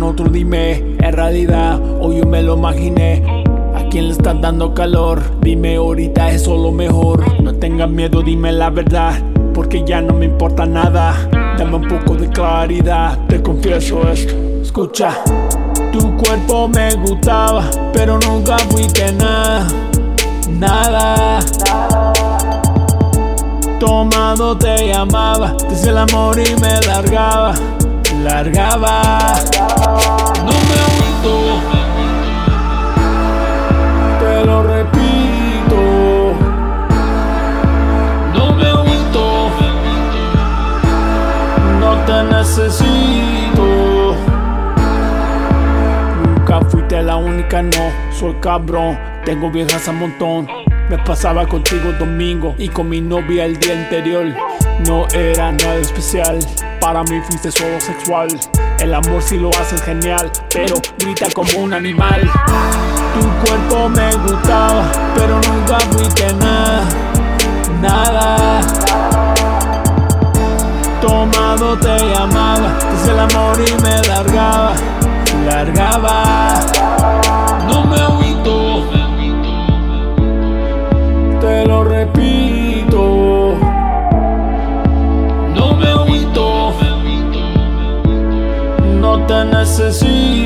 otro, dime, ¿es realidad o yo me lo imaginé? ¿A quién le estás dando calor? Dime ahorita, ¿es lo mejor? No tengas miedo, dime la verdad, porque ya no me importa nada. Dame un poco de claridad, te confieso esto. Escucha, tu cuerpo me gustaba, pero nunca fuiste nada, nada. Tomado te llamaba, te hice el amor y me largaba, largaba. No me agüito, te lo repito. No me agüito, no te necesito. Nunca fuiste la única, no, soy cabrón. Tengo viejas a montón. Me pasaba contigo domingo y con mi novia el día anterior. No era nada especial, para mí fuiste solo sexual. El amor sí lo hacen genial, pero grita como un animal. Tu cuerpo me gustaba, pero nunca fuiste nada, nada. Tomado te llamaba, te hice el amor y me largaba, largaba. No me agüito, te lo repito. No me agüito, no te necesito.